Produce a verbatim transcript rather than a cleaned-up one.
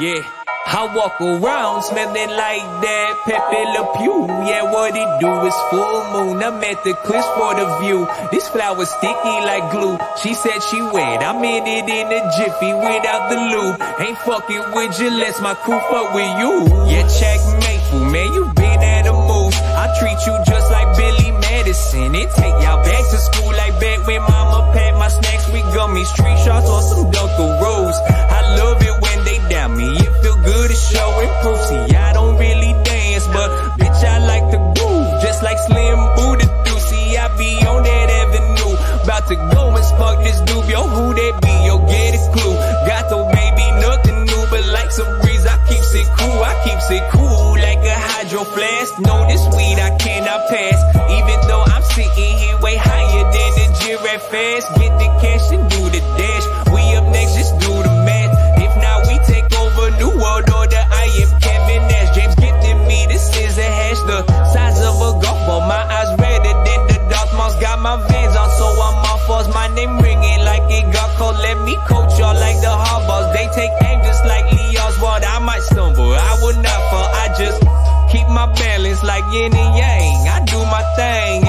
Yeah, I walk around smelling like that Pepe Le Pew. Yeah, what it do is full moon. I'm at the cliffs for the view. This flower sticky like glue. She said she wet, I'm in it in a jiffy without the lube. Ain't fucking with you, let's my crew fuck with you. Yeah, checkmate, fool, man, you been at a moose. I treat you just like Billy Madison. It take y'all back to school like back when mama packed my snacks with gummy street shots or some Dunkaroos. I love it when they down me. It feel good to show and proof. See, I don't really dance, but bitch, I like the groove. Just like Slim Buddha do. See, I be on that avenue. About to go and spark this dude. Yo, who that be? Yo, get a clue. Got the baby, nothing new, but like some breeze, I keeps it cool. I keeps it cool like a hydro flask. No, this weed I cannot pass. Even though I'm sitting here way higher than the giraffe fast. Get the cash and do the dash. We up next, just do the math. If not, we take over New World Order. I am Kevin Nash. James gifted me, this is a hash. The size of a golf ball. My eyes redder than the Darth Mouse. Got my Vans on, so I'm off falls. My name ringing like it got cold. Let me coach y'all like the Hardballs. They take aim just like Lee Oswald. I might stumble, I would not fall. I just keep my balance like yin and yang. I do my thing.